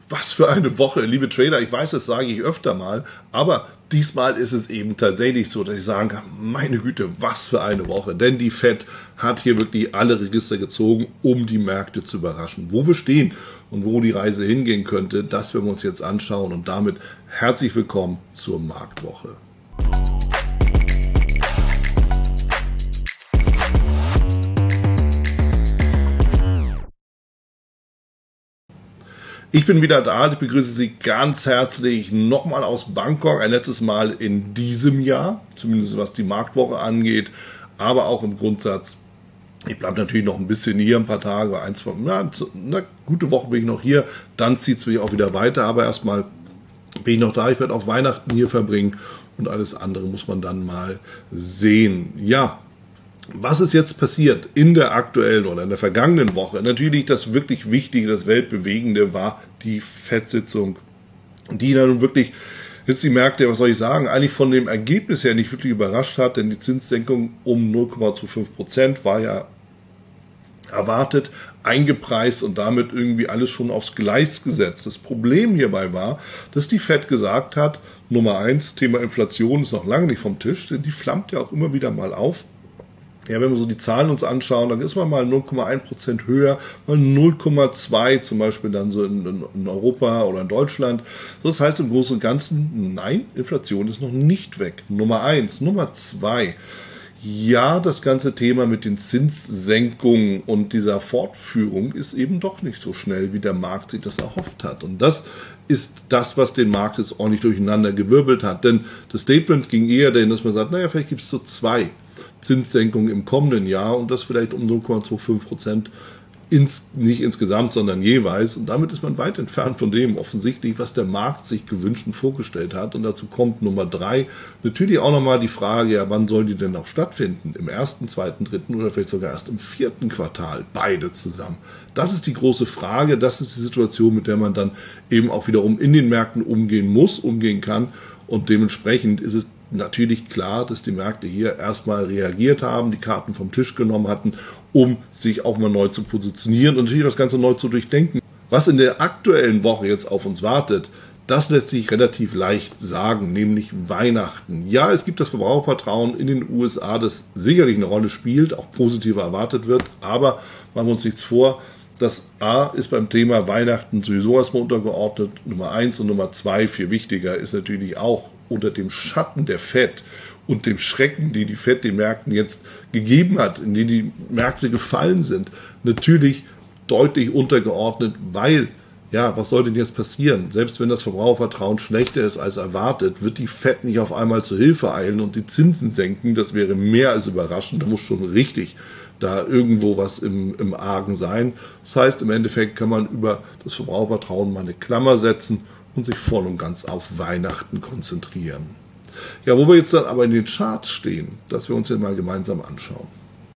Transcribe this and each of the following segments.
Was für eine Woche, liebe Trader. Ich weiß, das sage ich öfter mal, aber diesmal ist es eben tatsächlich so, dass ich sagen kann, meine Güte, was für eine Woche. Denn die Fed hat hier wirklich alle Register gezogen, um die Märkte zu überraschen. Wo wir stehen und wo die Reise hingehen könnte, das werden wir uns jetzt anschauen. Und damit herzlich willkommen zur Marktwoche. Ich bin wieder da, ich begrüße Sie ganz herzlich nochmal aus Bangkok, ein letztes Mal in diesem Jahr, zumindest was die Marktwoche angeht, aber auch im Grundsatz. Ich bleibe natürlich noch ein bisschen hier, ein paar Tage, eine gute Woche bin ich noch hier, dann zieht es mich auch wieder weiter, aber erstmal bin ich noch da, ich werde auch Weihnachten hier verbringen und alles andere muss man dann mal sehen. Ja. Was ist jetzt passiert in der aktuellen oder in der vergangenen Woche? Natürlich das wirklich Wichtige, das Weltbewegende war die FED-Sitzung, die dann wirklich jetzt die Märkte, was soll ich sagen, eigentlich von dem Ergebnis her nicht wirklich überrascht hat, denn die Zinssenkung um 0,25% war ja erwartet, eingepreist und damit irgendwie alles schon aufs Gleis gesetzt. Das Problem hierbei war, dass die FED gesagt hat, Nummer 1, Thema Inflation ist noch lange nicht vom Tisch, denn die flammt ja auch immer wieder mal auf. Ja, wenn wir so die Zahlen uns anschauen, dann ist man mal 0,1% höher, mal 0,2 zum Beispiel dann so in Europa oder in Deutschland. Das heißt im Großen und Ganzen, nein, Inflation ist noch nicht weg. Nummer 1. Nummer 2. Ja, das ganze Thema mit den Zinssenkungen und dieser Fortführung ist eben doch nicht so schnell, wie der Markt sich das erhofft hat. Und das ist das, was den Markt jetzt ordentlich durcheinander gewirbelt hat. Denn das Statement ging eher dahin, dass man sagt, naja, vielleicht gibt es so 2 Zinssenkungen im kommenden Jahr und das vielleicht um 0,25%, nicht insgesamt, sondern jeweils. Und damit ist man weit entfernt von dem offensichtlich, was der Markt sich gewünscht und vorgestellt hat. Und dazu kommt Nummer 3 natürlich auch nochmal die Frage, ja, wann soll die denn auch stattfinden? Im 1., 2., 3. oder vielleicht sogar erst im 4. Quartal? Beide zusammen. Das ist die große Frage. Das ist die Situation, mit der man dann eben auch wiederum in den Märkten umgehen muss, umgehen kann. Und dementsprechend ist es natürlich klar, dass die Märkte hier erstmal reagiert haben, die Karten vom Tisch genommen hatten, um sich auch mal neu zu positionieren und natürlich das Ganze neu zu durchdenken. Was in der aktuellen Woche jetzt auf uns wartet, das lässt sich relativ leicht sagen, nämlich Weihnachten. Ja, es gibt das Verbrauchervertrauen in den USA, das sicherlich eine Rolle spielt, auch positiver erwartet wird, aber machen wir uns nichts vor. Das A ist beim Thema Weihnachten sowieso erstmal untergeordnet. Nummer 1 und Nummer 2, viel wichtiger, ist natürlich auch unter dem Schatten der FED und dem Schrecken, den die FED den Märkten jetzt gegeben hat, in den die Märkte gefallen sind, natürlich deutlich untergeordnet, weil, ja, was soll denn jetzt passieren? Selbst wenn das Verbrauchervertrauen schlechter ist als erwartet, wird die FED nicht auf einmal zur Hilfe eilen und die Zinsen senken. Das wäre mehr als überraschend. Da muss schon richtig da irgendwo was im Argen sein. Das heißt, im Endeffekt kann man über das Verbrauchervertrauen mal eine Klammer setzen und sich voll und ganz auf Weihnachten konzentrieren. Ja, wo wir jetzt dann aber in den Charts stehen, das wir uns jetzt mal gemeinsam anschauen.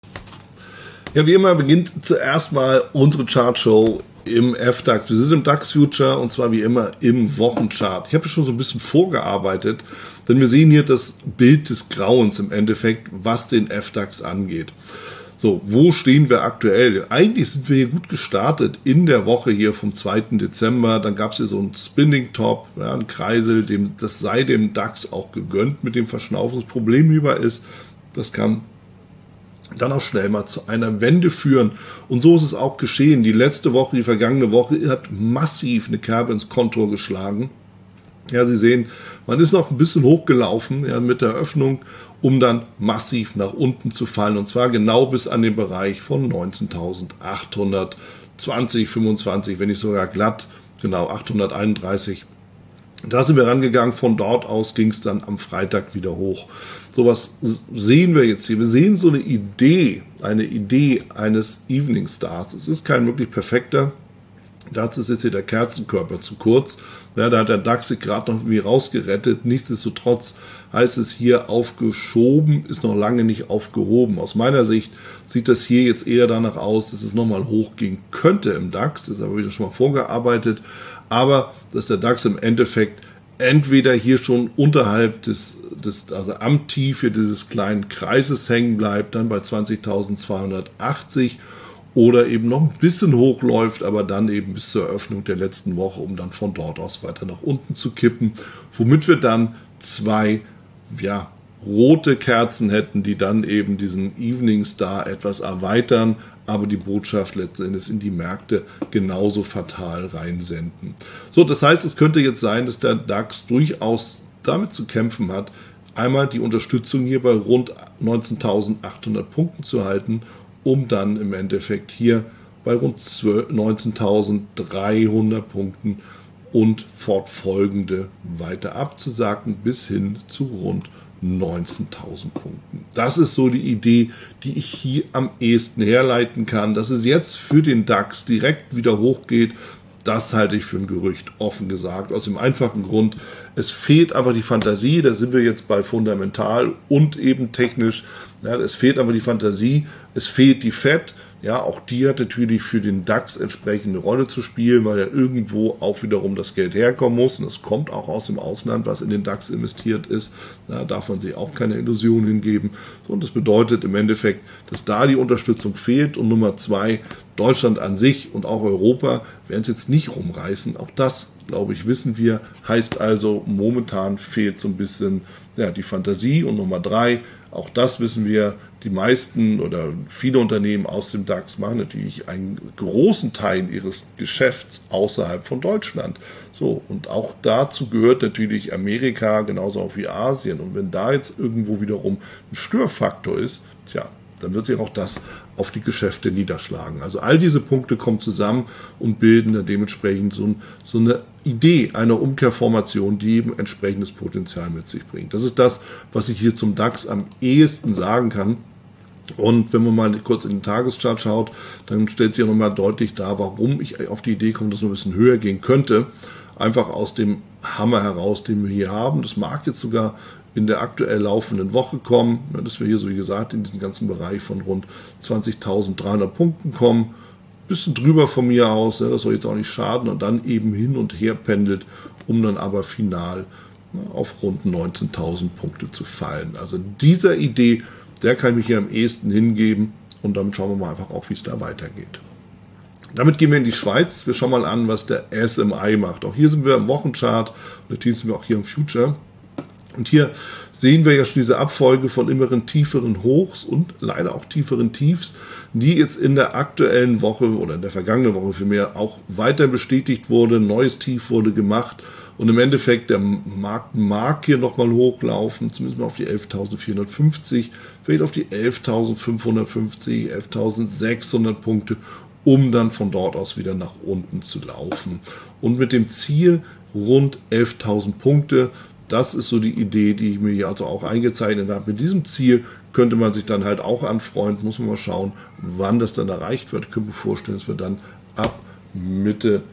Ja, wie immer beginnt zuerst mal unsere Chartshow im FDAX. Wir sind im DAX-Future und zwar wie immer im Wochenchart. Ich habe schon so ein bisschen vorgearbeitet, denn wir sehen hier das Bild des Grauens im Endeffekt, was den FDAX angeht. So, wo stehen wir aktuell? Eigentlich sind wir hier gut gestartet in der Woche hier vom 2. Dezember. Dann gab es hier so einen Spinning Top, ja, einen Kreisel, das sei dem DAX auch gegönnt mit dem Verschnaufen. Das Problem hierbei ist, das kann dann auch schnell mal zu einer Wende führen. Und so ist es auch geschehen. Die letzte Woche, die vergangene Woche, hat massiv eine Kerbe ins Kontor geschlagen. Ja, Sie sehen, man ist noch ein bisschen hochgelaufen, ja, mit der Öffnung, um dann massiv nach unten zu fallen. Und zwar genau bis an den Bereich von 19.820, 25, wenn nicht sogar glatt, genau 831. Da sind wir rangegangen. Von dort aus ging es dann am Freitag wieder hoch. So, was sehen wir jetzt hier? Wir sehen so eine Idee eines Evening Stars. Es ist kein wirklich perfekter. Dazu ist jetzt hier der Kerzenkörper zu kurz. Ja, da hat der DAX sich gerade noch irgendwie rausgerettet. Nichtsdestotrotz heißt es hier aufgeschoben, ist noch lange nicht aufgehoben. Aus meiner Sicht sieht das hier jetzt eher danach aus, dass es nochmal hochgehen könnte im DAX. Das ist aber wieder schon mal vorgearbeitet. Aber dass der DAX im Endeffekt entweder hier schon unterhalb also am Tief hier dieses kleinen Kreises hängen bleibt, dann bei 20.280, oder eben noch ein bisschen hochläuft, aber dann eben bis zur Eröffnung der letzten Woche, um dann von dort aus weiter nach unten zu kippen, womit wir dann zwei rote Kerzen hätten, die dann eben diesen Evening Star etwas erweitern, aber die Botschaft letzten Endes in die Märkte genauso fatal reinsenden. So, das heißt, es könnte jetzt sein, dass der DAX durchaus damit zu kämpfen hat, einmal die Unterstützung hier bei rund 19.800 Punkten zu halten, um dann im Endeffekt hier bei rund 19.300 Punkten und fortfolgende weiter abzusacken bis hin zu rund 19.000 Punkten. Das ist so die Idee, die ich hier am ehesten herleiten kann. Dass es jetzt für den DAX direkt wieder hochgeht, das halte ich für ein Gerücht, offen gesagt. Aus dem einfachen Grund, es fehlt einfach die Fantasie, da sind wir jetzt bei fundamental und eben technisch. Ja, es fehlt einfach die Fantasie, es fehlt die Fed. Ja, auch die hat natürlich für den DAX entsprechende Rolle zu spielen, weil ja irgendwo auch wiederum das Geld herkommen muss. Und es kommt auch aus dem Ausland, was in den DAX investiert ist. Da darf man sich auch keine Illusion hingeben. Und das bedeutet im Endeffekt, dass da die Unterstützung fehlt. Und Nummer 2, Deutschland an sich und auch Europa werden es jetzt nicht rumreißen. Auch das, glaube ich, wissen wir. Heißt also, momentan fehlt so ein bisschen die Fantasie. Und Nummer 3, auch das wissen wir, die meisten oder viele Unternehmen aus dem DAX machen natürlich einen großen Teil ihres Geschäfts außerhalb von Deutschland. So, und auch dazu gehört natürlich Amerika, genauso auch wie Asien. Und wenn da jetzt irgendwo wiederum ein Störfaktor ist, dann wird sich auch das auf die Geschäfte niederschlagen. Also all diese Punkte kommen zusammen und bilden dann dementsprechend so eine Idee einer Umkehrformation, die eben entsprechendes Potenzial mit sich bringt. Das ist das, was ich hier zum DAX am ehesten sagen kann. Und wenn man mal kurz in den Tageschart schaut, dann stellt sich ja nochmal deutlich dar, warum ich auf die Idee komme, dass es noch ein bisschen höher gehen könnte. Einfach aus dem Hammer heraus, den wir hier haben. Das mag jetzt sogar in der aktuell laufenden Woche kommen, dass wir hier, so wie gesagt, in diesen ganzen Bereich von rund 20.300 Punkten kommen. Bisschen drüber von mir aus, das soll jetzt auch nicht schaden, und dann eben hin und her pendelt, um dann aber final auf rund 19.000 Punkte zu fallen. Also dieser Idee, der kann ich mich hier am ehesten hingeben, und dann schauen wir mal einfach auch, wie es da weitergeht. Damit gehen wir in die Schweiz. Wir schauen mal an, was der SMI macht. Auch hier sind wir im Wochenchart, und natürlich sind wir auch hier im Future. Und hier sehen wir ja schon diese Abfolge von immer tieferen Hochs und leider auch tieferen Tiefs, die jetzt in der aktuellen Woche oder in der vergangenen Woche vielmehr auch weiter bestätigt wurde. Ein neues Tief wurde gemacht, und im Endeffekt der Markt mag hier nochmal hochlaufen, zumindest mal auf die 11.450, vielleicht auf die 11.550, 11.600 Punkte, um dann von dort aus wieder nach unten zu laufen. Und mit dem Ziel rund 11.000 Punkte. Das ist so die Idee, die ich mir hier also auch eingezeichnet habe. Mit diesem Ziel könnte man sich dann halt auch anfreunden. Muss man mal schauen, wann das dann erreicht wird. Ich könnte mir vorstellen, dass wir dann ab Mitte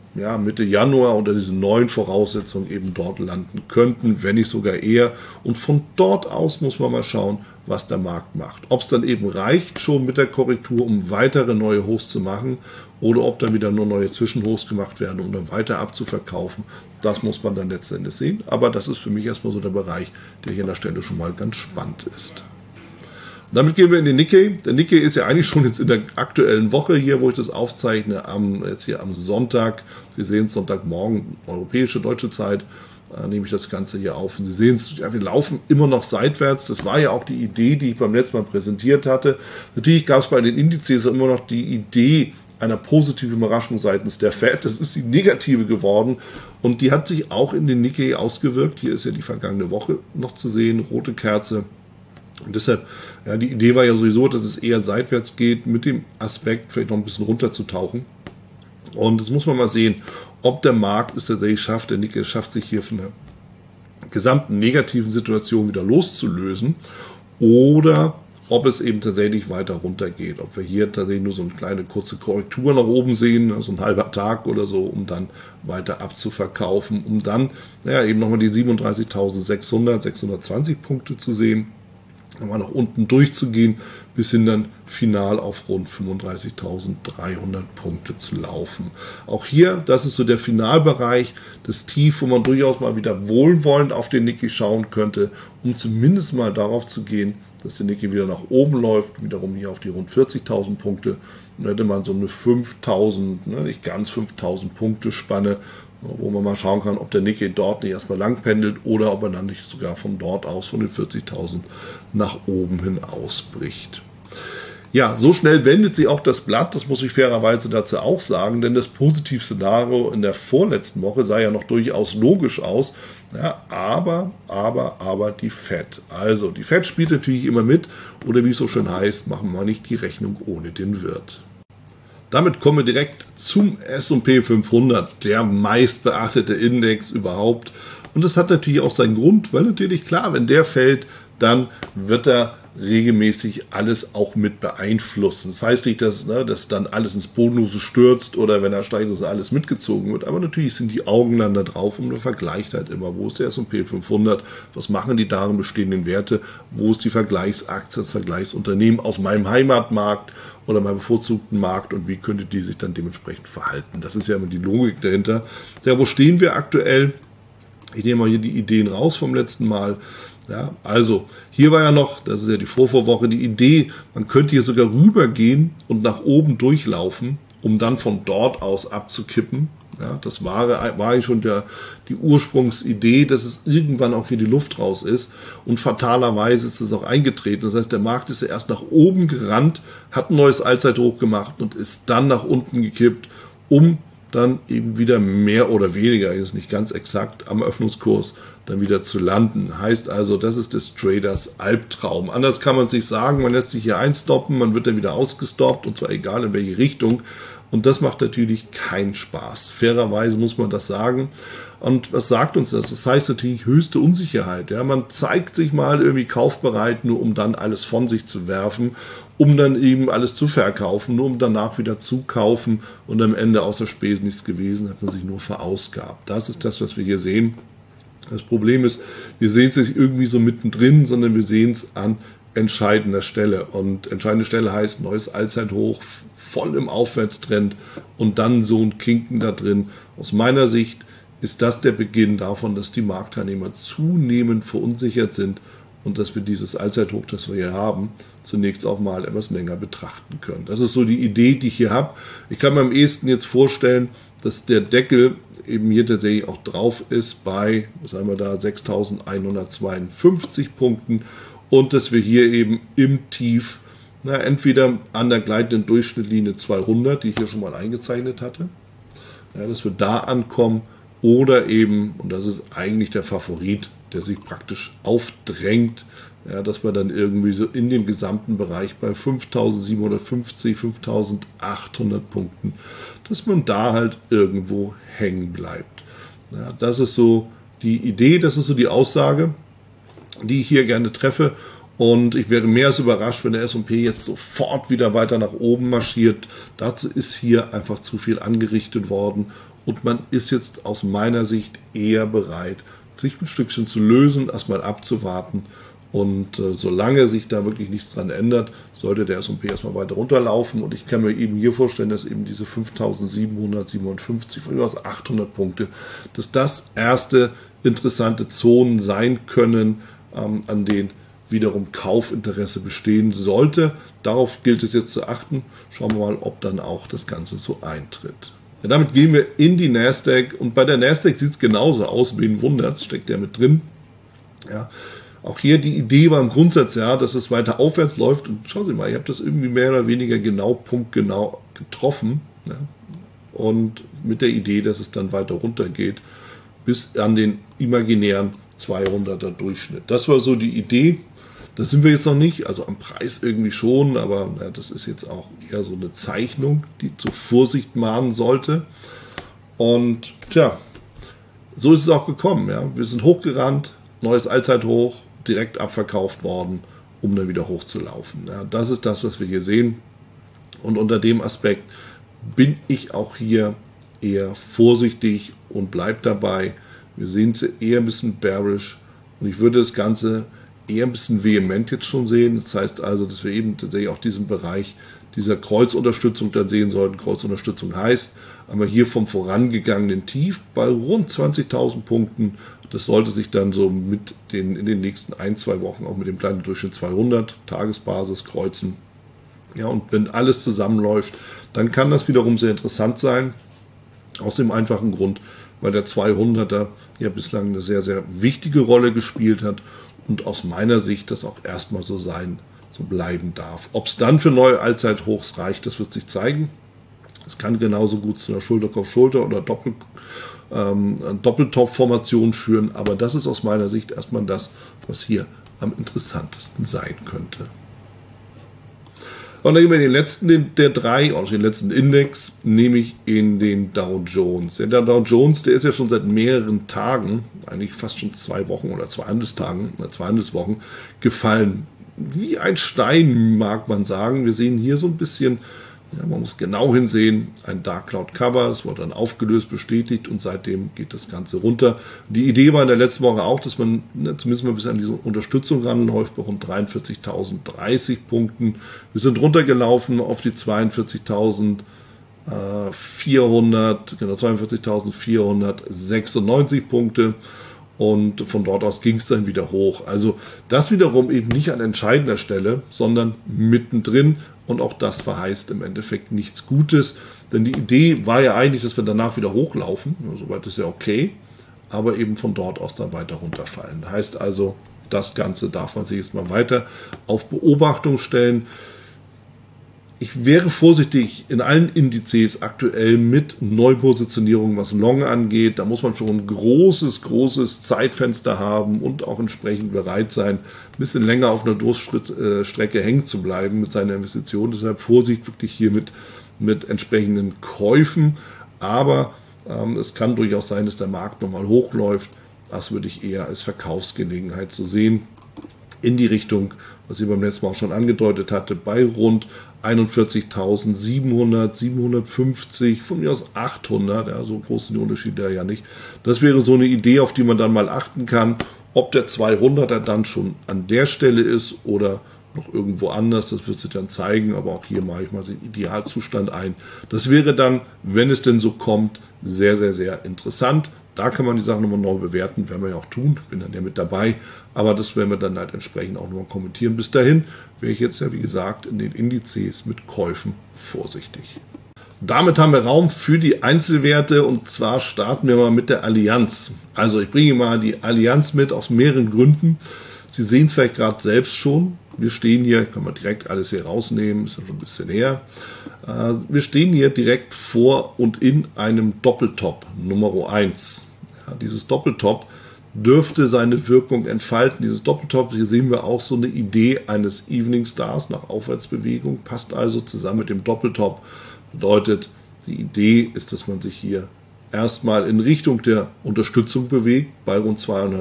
Januar unter diesen neuen Voraussetzungen eben dort landen könnten, wenn nicht sogar eher. Und von dort aus muss man mal schauen, was der Markt macht. Ob es dann eben reicht schon mit der Korrektur, um weitere neue Hochs zu machen, oder ob dann wieder nur neue Zwischenhochs gemacht werden, um dann weiter abzuverkaufen. Das muss man dann letztendlich sehen. Aber das ist für mich erstmal so der Bereich, der hier an der Stelle schon mal ganz spannend ist. Und damit gehen wir in den Nikkei. Der Nikkei ist ja eigentlich schon jetzt in der aktuellen Woche hier, wo ich das aufzeichne, jetzt hier am Sonntag. Sie sehen es Sonntagmorgen, europäische, deutsche Zeit, nehme ich das Ganze hier auf. Und Sie sehen es, wir laufen immer noch seitwärts. Das war ja auch die Idee, die ich beim letzten Mal präsentiert hatte. Natürlich gab es bei den Indizes immer noch die Idee einer positiven Überraschung seitens der Fed. Das ist die negative geworden, und die hat sich auch in den Nikkei ausgewirkt. Hier ist ja die vergangene Woche noch zu sehen, rote Kerze. Und deshalb, die Idee war ja sowieso, dass es eher seitwärts geht, mit dem Aspekt vielleicht noch ein bisschen runterzutauchen. Und das muss man mal sehen, ob der Markt es tatsächlich schafft, der Nikkei schafft, sich hier von der gesamten negativen Situation wieder loszulösen, oder ob es eben tatsächlich weiter runter geht. Ob wir hier tatsächlich nur so eine kleine kurze Korrektur nach oben sehen, so ein halber Tag oder so, um dann weiter abzuverkaufen, um dann eben nochmal die 37.600, 620 Punkte zu sehen. mal nach unten durchzugehen, bis hin dann final auf rund 35.300 Punkte zu laufen. Auch hier, das ist so der Finalbereich, das Tief, wo man durchaus mal wieder wohlwollend auf den Nikkei schauen könnte, um zumindest mal darauf zu gehen, dass der Nikkei wieder nach oben läuft, wiederum hier auf die rund 40.000 Punkte. Dann hätte man so eine 5.000, nicht ganz 5.000 Punkte Spanne, wo man mal schauen kann, ob der Nikkei dort nicht erstmal lang pendelt oder ob er dann nicht sogar von dort aus, von den 40.000 nach oben hin ausbricht. Ja, so schnell wendet sich auch das Blatt, das muss ich fairerweise dazu auch sagen, denn das Positivszenario in der vorletzten Woche sah ja noch durchaus logisch aus. Ja, aber die Fed. Also, die Fed spielt natürlich immer mit, oder wie es so schön heißt, machen wir nicht die Rechnung ohne den Wirt. Damit kommen wir direkt zum S&P 500, der meist beachtete Index überhaupt. Und das hat natürlich auch seinen Grund, weil natürlich klar, wenn der fällt, dann wird er regelmäßig alles auch mit beeinflussen. Das heißt nicht, dass dann alles ins Bodenlose stürzt oder wenn er steigt, dass alles mitgezogen wird. Aber natürlich sind die Augen dann da drauf und man vergleicht halt immer, wo ist der S&P 500, was machen die darin bestehenden Werte, wo ist die Vergleichsaktie, das Vergleichsunternehmen aus meinem Heimatmarkt oder meinem bevorzugten Markt und wie könnte die sich dann dementsprechend verhalten. Das ist ja immer die Logik dahinter. Ja, wo stehen wir aktuell? Ich nehme mal hier die Ideen raus vom letzten Mal. Ja, also hier war ja noch, das ist ja die Vorvorwoche, die Idee, man könnte hier sogar rübergehen und nach oben durchlaufen, um dann von dort aus abzukippen. Ja, das war eigentlich schon die Ursprungsidee, dass es irgendwann auch hier die Luft raus ist. Und fatalerweise ist es auch eingetreten. Das heißt, der Markt ist ja erst nach oben gerannt, hat ein neues Allzeithoch gemacht und ist dann nach unten gekippt, um dann eben wieder mehr oder weniger, ist nicht ganz exakt, am Öffnungskurs dann wieder zu landen. Heißt also, das ist des Traders Albtraum. Anders kann man es nicht sagen, man lässt sich hier einstoppen, man wird dann wieder ausgestoppt und zwar egal in welche Richtung. Und das macht natürlich keinen Spaß. Fairerweise muss man das sagen. Und was sagt uns das? Das heißt natürlich höchste Unsicherheit. Ja, man zeigt sich mal irgendwie kaufbereit, nur um dann alles von sich zu werfen, um dann eben alles zu verkaufen, nur um danach wieder zu kaufen und am Ende außer Spesen nichts gewesen, hat man sich nur verausgabt. Das ist das, was wir hier sehen. Das Problem ist, wir sehen es nicht irgendwie so mittendrin, sondern wir sehen es an entscheidender Stelle. Und entscheidende Stelle heißt neues Allzeithoch, voll im Aufwärtstrend und dann so ein Kinken da drin. Aus meiner Sicht ist das der Beginn davon, dass die Marktteilnehmer zunehmend verunsichert sind und dass wir dieses Allzeithoch, das wir hier haben, zunächst auch mal etwas länger betrachten können. Das ist so die Idee, die ich hier habe. Ich kann mir am ehesten jetzt vorstellen, dass der Deckel eben hier tatsächlich auch drauf ist bei, was haben wir da, 6.152 Punkten und dass wir hier eben im Tief, entweder an der gleitenden Durchschnittlinie 200, die ich hier schon mal eingezeichnet hatte, dass wir da ankommen oder eben, und das ist eigentlich der Favorit, der sich praktisch aufdrängt, dass man dann irgendwie so in dem gesamten Bereich bei 5.750, 5.800 Punkten, dass man da halt irgendwo hängen bleibt. Ja, das ist so die Idee, das ist so die Aussage, die ich hier gerne treffe. Und ich wäre mehr als überrascht, wenn der S&P jetzt sofort wieder weiter nach oben marschiert. Dazu ist hier einfach zu viel angerichtet worden. Und man ist jetzt aus meiner Sicht eher bereit, sich ein Stückchen zu lösen, erstmal abzuwarten. Und solange sich da wirklich nichts dran ändert, sollte der S&P erstmal weiter runterlaufen. Und ich kann mir eben hier vorstellen, dass eben diese 5.757, von über 800 Punkte, dass das erste interessante Zonen sein können, an denen wiederum Kaufinteresse bestehen sollte. Darauf gilt es jetzt zu achten. Schauen wir mal, ob dann auch das Ganze so eintritt. Ja, damit gehen wir in die Nasdaq und bei der Nasdaq sieht es genauso aus, wen wundert, steckt der mit drin. Ja, auch hier die Idee war im Grundsatz, ja, dass es weiter aufwärts läuft und schauen Sie mal, ich habe das irgendwie mehr oder weniger punktgenau getroffen, ja, und mit der Idee, dass es dann weiter runter geht bis an den imaginären 200er Durchschnitt. Das war so die Idee. Da sind wir jetzt noch nicht, also am Preis irgendwie schon, aber das ist jetzt auch eher so eine Zeichnung, die zur Vorsicht mahnen sollte. Und tja, so ist es auch gekommen. Ja. Wir sind hochgerannt, neues Allzeithoch, direkt abverkauft worden, um dann wieder hochzulaufen. Ja, das ist das, was wir hier sehen. Und unter dem Aspekt bin ich auch hier eher vorsichtig und bleibe dabei. Wir sehen es eher ein bisschen bearish und ich würde das Ganze eher ein bisschen vehement jetzt schon sehen. Das heißt also, dass wir eben tatsächlich auch diesen Bereich dieser Kreuzunterstützung dann sehen sollten. Kreuzunterstützung heißt, aber hier vom vorangegangenen Tief bei rund 20.000 Punkten. Das sollte sich dann so in den nächsten 1-2 Wochen auch mit dem kleinen Durchschnitt 200 Tagesbasis kreuzen. Ja, und wenn alles zusammenläuft, dann kann das wiederum sehr interessant sein. Aus dem einfachen Grund, weil der 200er ja bislang eine sehr, sehr wichtige Rolle gespielt hat und aus meiner Sicht das auch erstmal so bleiben darf. Ob es dann für neue Allzeithochs reicht, das wird sich zeigen. Es kann genauso gut zu einer Schulter-Kopf-Schulter oder Doppeltop-Formation führen, aber das ist aus meiner Sicht erstmal das, was hier am interessantesten sein könnte. Und dann gehen wir in den letzten der drei, also den letzten Index, nämlich in den Dow Jones. Der Dow Jones, der ist ja schon seit mehreren Tagen, eigentlich fast schon 2 Wochen oder 2 Handelswochen, gefallen. Wie ein Stein, mag man sagen. Wir sehen hier so ein bisschen, ja, man muss genau hinsehen, ein Dark Cloud Cover, es wurde dann aufgelöst, bestätigt und seitdem geht das Ganze runter. Die Idee war in der letzten Woche auch, dass man zumindest mal bis an diese Unterstützung ranläuft, bei rund 43.030 Punkten. Wir sind runtergelaufen auf die 42.400, genau 42.496 Punkte. Und von dort aus ging es dann wieder hoch. Also das wiederum eben nicht an entscheidender Stelle, sondern mittendrin. Und auch das verheißt im Endeffekt nichts Gutes. Denn die Idee war ja eigentlich, dass wir danach wieder hochlaufen. Ja, soweit ist ja okay. Aber eben von dort aus dann weiter runterfallen. Heißt also, das Ganze darf man sich jetzt mal weiter auf Beobachtung stellen. Ich wäre vorsichtig in allen Indizes aktuell mit Neupositionierung, was Long angeht. Da muss man schon ein großes Zeitfenster haben und auch entsprechend bereit sein, ein bisschen länger auf einer Durststrecke hängen zu bleiben mit seiner Investition. Deshalb Vorsicht wirklich hier mit entsprechenden Käufen. Aber es kann durchaus sein, dass der Markt nochmal hochläuft. Das würde ich eher als Verkaufsgelegenheit so sehen. In die Richtung, was ich beim letzten Mal auch schon angedeutet hatte, bei rund 41.700, 750, von mir aus 800, ja, so groß sind die Unterschiede ja nicht. Das wäre so eine Idee, auf die man dann mal achten kann, ob der 200er dann schon an der Stelle ist oder noch irgendwo anders, das wird sich dann zeigen, aber auch hier mache ich mal den Idealzustand ein. Das wäre dann, wenn es denn so kommt, sehr, sehr, sehr interessant. Da kann man die Sachen nochmal neu bewerten, werden wir ja auch tun, bin dann ja mit dabei, aber das werden wir dann halt entsprechend auch nochmal kommentieren. Bis dahin wäre ich jetzt ja, wie gesagt, in den Indizes mit Käufen vorsichtig. Damit haben wir Raum für die Einzelwerte und zwar starten wir mal mit der Allianz. Also ich bringe mal die Allianz mit aus mehreren Gründen. Sie sehen es vielleicht gerade selbst schon. Wir stehen hier, kann man direkt alles hier rausnehmen, ist ja schon ein bisschen her. Wir stehen hier direkt vor und in einem Doppeltop Nummer 1. Ja, dieses Doppeltop dürfte seine Wirkung entfalten. Dieses Doppeltop, hier sehen wir auch so eine Idee eines Evening Stars nach Aufwärtsbewegung, passt also zusammen mit dem Doppeltop. Bedeutet, die Idee ist, dass man sich hier erstmal in Richtung der Unterstützung bewegt, bei rund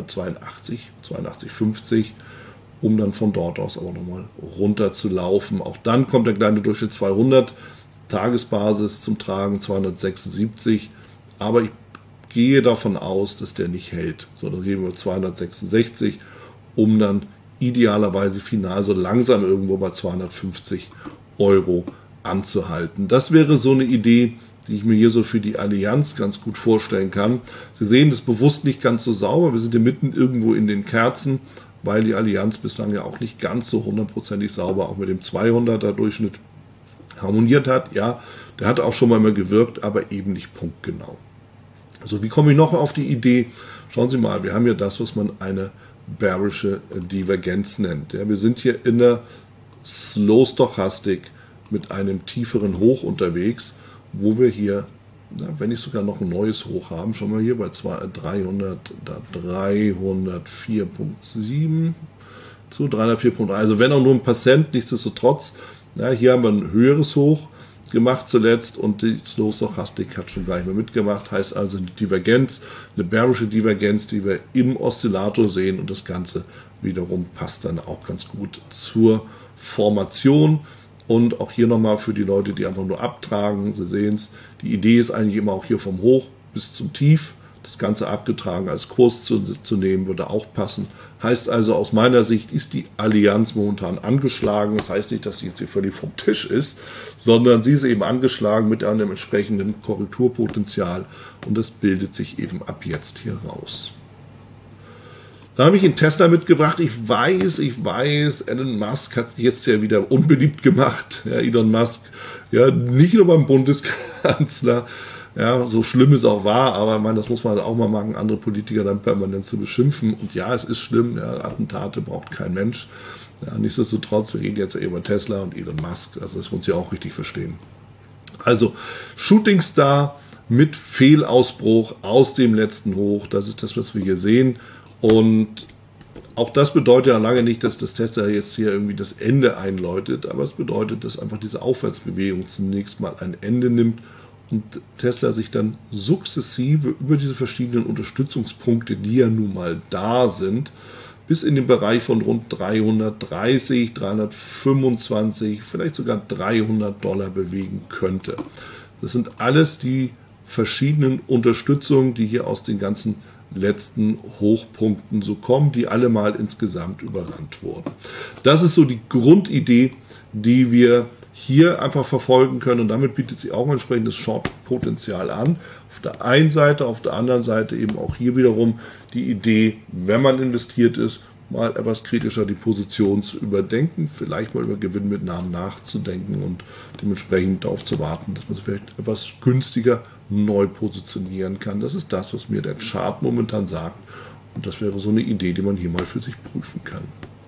282, 82,50, um dann von dort aus aber nochmal runter zu laufen. Auch dann kommt der kleine Durchschnitt 200, Tagesbasis zum Tragen 276, aber ich gehe davon aus, dass der nicht hält, sondern gehen wir 266, um dann idealerweise final so langsam irgendwo bei 250 € anzuhalten. Das wäre so eine Idee, die ich mir hier so für die Allianz ganz gut vorstellen kann. Sie sehen das bewusst nicht ganz so sauber, wir sind hier mitten irgendwo in den Kerzen, weil die Allianz bislang ja auch nicht ganz so hundertprozentig sauber auch mit dem 200er Durchschnitt harmoniert hat. Ja, der hat auch schon mal gewirkt, aber eben nicht punktgenau. Also wie komme ich noch auf die Idee? Schauen Sie mal, wir haben ja das, was man eine bearische Divergenz nennt. Ja, wir sind hier in der Slow Stochastik mit einem tieferen Hoch unterwegs, wo wir hier, wenn nicht sogar noch ein neues Hoch haben, schauen wir hier bei 304,7 zu 304,3. Also wenn auch nur ein paar Cent, nichtsdestotrotz. Ja, hier haben wir ein höheres Hoch gemacht zuletzt und die Slow Stochastik hat schon gar nicht mehr mitgemacht. Heißt also eine Divergenz, eine bearische Divergenz, die wir im Oszillator sehen und das Ganze wiederum passt dann auch ganz gut zur Formation. Und auch hier nochmal für die Leute, die einfach nur abtragen, Sie sehen es, die Idee ist eigentlich immer auch hier vom Hoch bis zum Tief, das Ganze abgetragen als Kurs zu nehmen, würde auch passen. Heißt also, aus meiner Sicht ist die Allianz momentan angeschlagen. Das heißt nicht, dass sie jetzt hier völlig vom Tisch ist, sondern sie ist eben angeschlagen mit einem entsprechenden Korrekturpotenzial und das bildet sich eben ab jetzt hier raus. Dann habe ich einen Tesla mitgebracht. Ich weiß, Elon Musk hat sich jetzt ja wieder unbeliebt gemacht. Ja, Elon Musk, ja, nicht nur beim Bundeskanzler. Ja, so schlimm es auch war, aber ich meine, das muss man auch mal machen, andere Politiker dann permanent zu beschimpfen. Und ja, es ist schlimm, ja, Attentate braucht kein Mensch. Ja, nichtsdestotrotz, wir reden jetzt ja über Tesla und Elon Musk, also das muss ich auch richtig verstehen. Also, Shooting Star mit Fehlausbruch aus dem letzten Hoch, das ist das, was wir hier sehen. Und auch das bedeutet ja lange nicht, dass das Tesla jetzt hier irgendwie das Ende einläutet, aber es bedeutet, dass einfach diese Aufwärtsbewegung zunächst mal ein Ende nimmt und Tesla sich dann sukzessive über diese verschiedenen Unterstützungspunkte, die ja nun mal da sind, bis in den Bereich von rund 330, 325, vielleicht sogar $300 bewegen könnte. Das sind alles die verschiedenen Unterstützungen, die hier aus den ganzen letzten Hochpunkten so kommen, die alle mal insgesamt überrannt wurden. Das ist so die Grundidee, die wir hier einfach verfolgen können und damit bietet sich auch ein entsprechendes Short-Potenzial an. Auf der einen Seite, auf der anderen Seite eben auch hier wiederum die Idee, wenn man investiert ist, mal etwas kritischer die Position zu überdenken, vielleicht mal über Gewinnmitnahmen nachzudenken und dementsprechend darauf zu warten, dass man es vielleicht etwas günstiger neu positionieren kann. Das ist das, was mir der Chart momentan sagt und das wäre so eine Idee, die man hier mal für sich prüfen kann.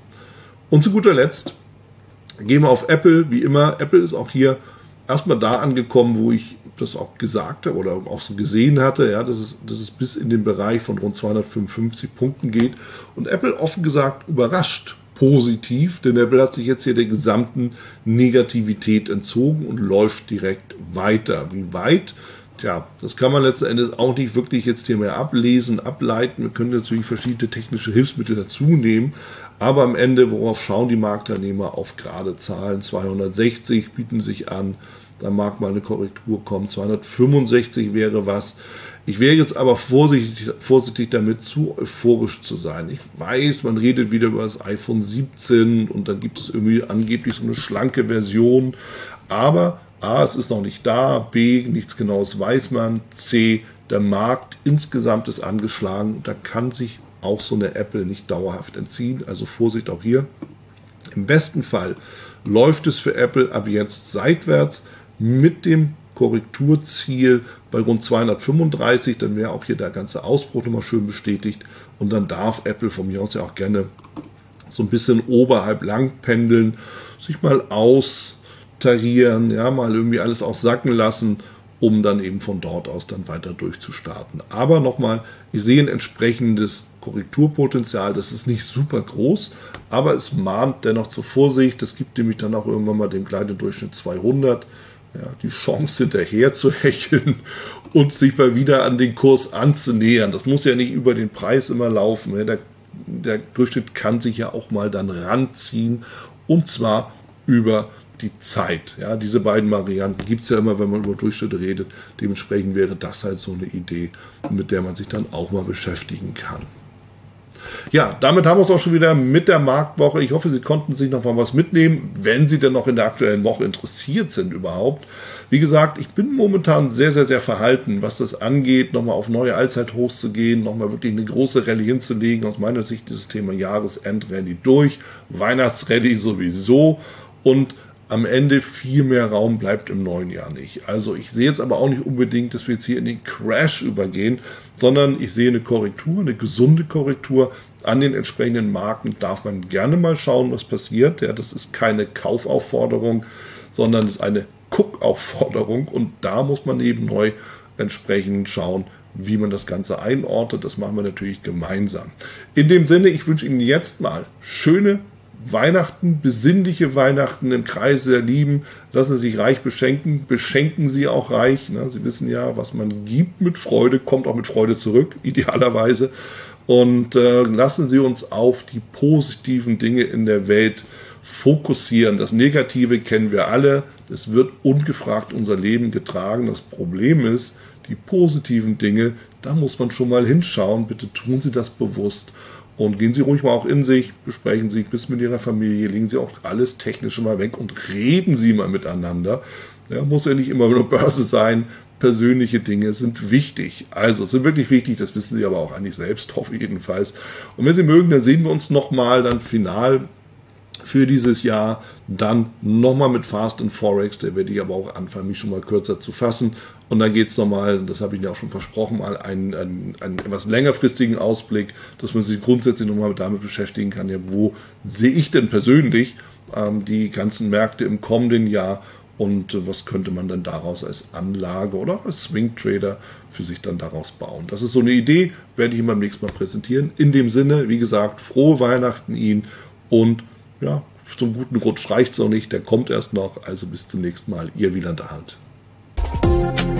Und zu guter Letzt gehen wir auf Apple, wie immer. Apple ist auch hier erstmal da angekommen, wo ich das auch gesagt habe oder auch so gesehen hatte, ja, dass es bis in den Bereich von rund 255 Punkten geht. Und Apple offen gesagt überrascht positiv, denn Apple hat sich jetzt hier der gesamten Negativität entzogen und läuft direkt weiter. Wie weit? Tja, das kann man letzten Endes auch nicht wirklich jetzt hier mehr ablesen, ableiten. Wir können natürlich verschiedene technische Hilfsmittel dazu nehmen, aber am Ende, worauf schauen die Marktteilnehmer? Auf gerade Zahlen. 260 bieten sich an, da mag mal eine Korrektur kommen. 265 wäre was. Ich wäre jetzt aber vorsichtig damit, zu euphorisch zu sein. Ich weiß, man redet wieder über das iPhone 17 und dann gibt es irgendwie angeblich so eine schlanke Version, aber A, es ist noch nicht da, B, nichts Genaues weiß man, C, der Markt insgesamt ist angeschlagen, da kann sich auch so eine Apple nicht dauerhaft entziehen, also Vorsicht auch hier. Im besten Fall läuft es für Apple ab jetzt seitwärts mit dem Korrekturziel bei rund 235, dann wäre auch hier der ganze Ausbruch nochmal schön bestätigt und dann darf Apple von mir aus ja auch gerne so ein bisschen oberhalb lang pendeln, sich mal austarieren, ja, mal irgendwie alles auch sacken lassen, um dann eben von dort aus dann weiter durchzustarten. Aber nochmal, ich sehe ein entsprechendes Korrekturpotenzial, das ist nicht super groß, aber es mahnt dennoch zur Vorsicht, das gibt nämlich dann auch irgendwann mal dem kleinen Durchschnitt 200, ja, die Chance hinterher zu hecheln und sich mal wieder an den Kurs anzunähern. Das muss ja nicht über den Preis immer laufen, ja, der Durchschnitt kann sich ja auch mal dann ranziehen und zwar über die Zeit. Ja, diese beiden Varianten gibt es ja immer, wenn man über Durchschnitte redet. Dementsprechend wäre das halt so eine Idee, mit der man sich dann auch mal beschäftigen kann. Ja, damit haben wir es auch schon wieder mit der Marktwoche. Ich hoffe, Sie konnten sich noch mal was mitnehmen, wenn Sie denn noch in der aktuellen Woche interessiert sind überhaupt. Wie gesagt, ich bin momentan sehr, sehr, sehr verhalten, was das angeht, nochmal auf neue Allzeithochs zu gehen, nochmal wirklich eine große Rallye hinzulegen. Aus meiner Sicht ist das Thema Jahresendrallye durch, Weihnachtsrallye sowieso und am Ende viel mehr Raum bleibt im neuen Jahr nicht. Also ich sehe jetzt aber auch nicht unbedingt, dass wir jetzt hier in den Crash übergehen, sondern ich sehe eine Korrektur, eine gesunde Korrektur. An den entsprechenden Marken darf man gerne mal schauen, was passiert. Ja, das ist keine Kaufaufforderung, sondern ist eine Guckaufforderung und da muss man eben neu entsprechend schauen, wie man das Ganze einordnet. Das machen wir natürlich gemeinsam. In dem Sinne, ich wünsche Ihnen jetzt mal schöne Weihnachten, besinnliche Weihnachten im Kreise der Lieben. Lassen Sie sich reich beschenken. Beschenken Sie auch reich. Sie wissen ja, was man gibt mit Freude, kommt auch mit Freude zurück, idealerweise. Und lassen Sie uns auf die positiven Dinge in der Welt fokussieren. Das Negative kennen wir alle. Es wird ungefragt unser Leben getragen. Das Problem ist, die positiven Dinge da muss man schon mal hinschauen. Bitte tun Sie das bewusst und gehen Sie ruhig mal auch in sich, besprechen Sie ein bisschen mit Ihrer Familie, legen Sie auch alles Technische mal weg und reden Sie mal miteinander. Ja, muss ja nicht immer nur Börse sein. Persönliche Dinge sind wichtig. Also sind wirklich wichtig, das wissen Sie aber auch eigentlich selbst, hoffe ich jedenfalls. Und wenn Sie mögen, dann sehen wir uns nochmal dann final für dieses Jahr, dann nochmal mit Fast and Forex, da werde ich aber auch anfangen, mich schon mal kürzer zu fassen. Und dann geht es nochmal, das habe ich Ihnen auch schon versprochen, mal einen etwas längerfristigen Ausblick, dass man sich grundsätzlich nochmal damit beschäftigen kann, ja, wo sehe ich denn persönlich die ganzen Märkte im kommenden Jahr und was könnte man dann daraus als Anlage oder als Swing Trader für sich dann daraus bauen. Das ist so eine Idee, werde ich Ihnen beim nächsten Mal präsentieren. In dem Sinne, wie gesagt, frohe Weihnachten Ihnen und ja, zum guten Rutsch reicht es noch nicht, der kommt erst noch. Also bis zum nächsten Mal, Ihr Wieland Arndt.